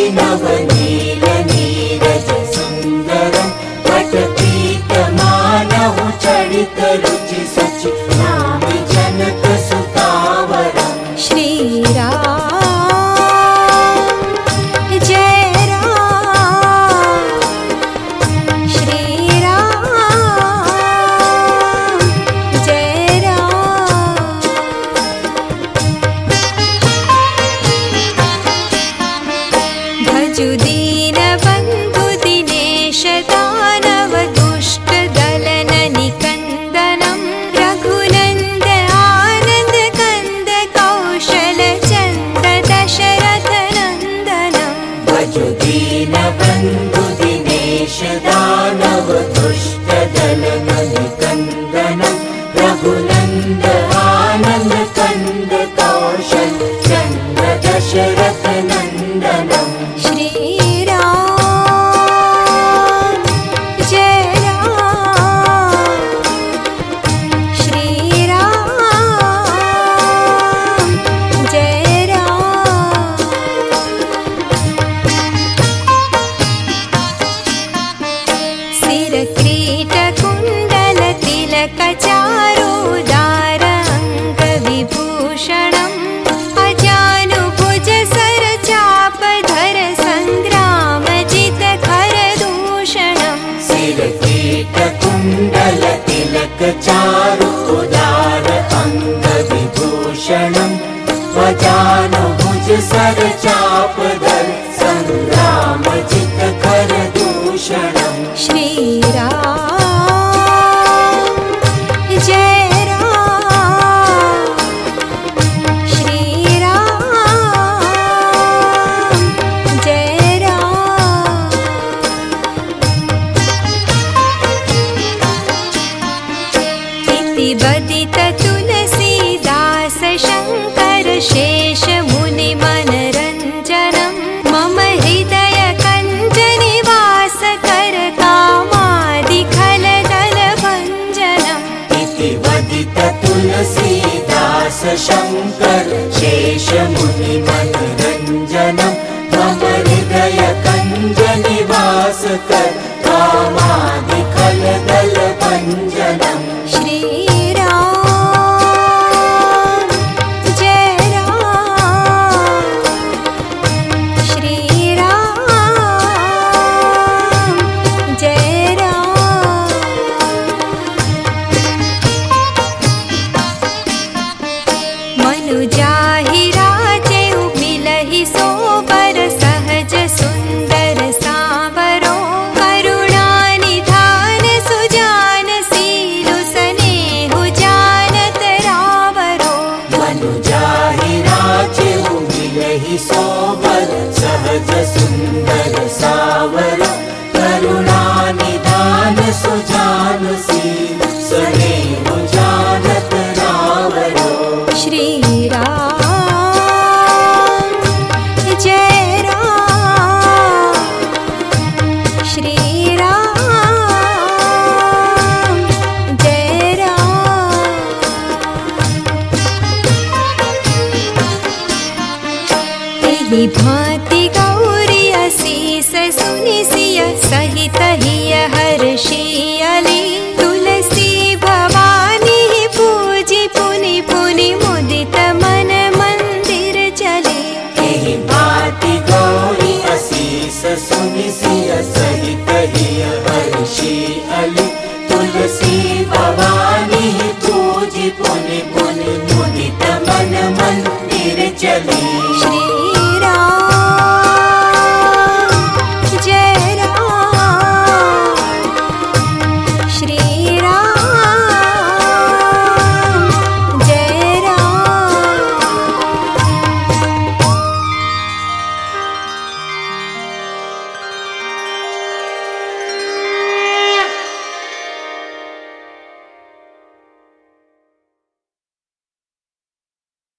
नवनील नीरज सुंदरम वटपीतमानहु चरित रुचि सचि नामि जनक सुतावरम। श्री राम जय राम, श्री राम जय राम। भजु दीन बंधु दिनेश दानव दुष्ट दलन निकंदनम रघुनंद आनंद कंद कौशल चंद दशरथ नंदनम। भजु दीन बंधु दिनेश दानव दुष्ट दलन निकंदनम रघुनंद आनंद कंद कौशल चंद दशरथ नंदनम। श्री राम जय राम, श्री राम जय राम। सिर क्रीट कुंडल तिलक चारुदार अंग विभूषणम् अजानुभुज सर चाप धर संग्राम जित खर दूषणम्। सिर कीट कुंडल तिलक चारु उदार अंग विभूषणम् वजानुभुज सर चाप धर संग्राम जित खर दूषणम्। श्री राम जय राम, श्री राम जय राम। इति बदित तुलसीदास शंकर शेष मुनि मनरंजनम मम हृदय कंज निवास कर कामादि खल दल भंजनम। इति वदित तुलसीदास शंकर शेष मुनि मनरंजनम मम हृदय कंज निवास कर कामादि खल दल भंजनम। श्री राम जय राम, श्री राम जय राम। मनुजाहि राजेउ मिलहि सोबर सहज सुंदर सांवरो करुणा निधान सुजान सीलु स्नेहु जानत रावरो। मनुजाहि राजेउ मिलहि सोबर सहज सुंदर सावर करुणा निधान सुजान सील स्नेहु जानत रावरो। श्री राम जय राम, श्री राम जय राम। एहि भांति गौरी असीस सुनि सिय सहित हिय हर्षि अली।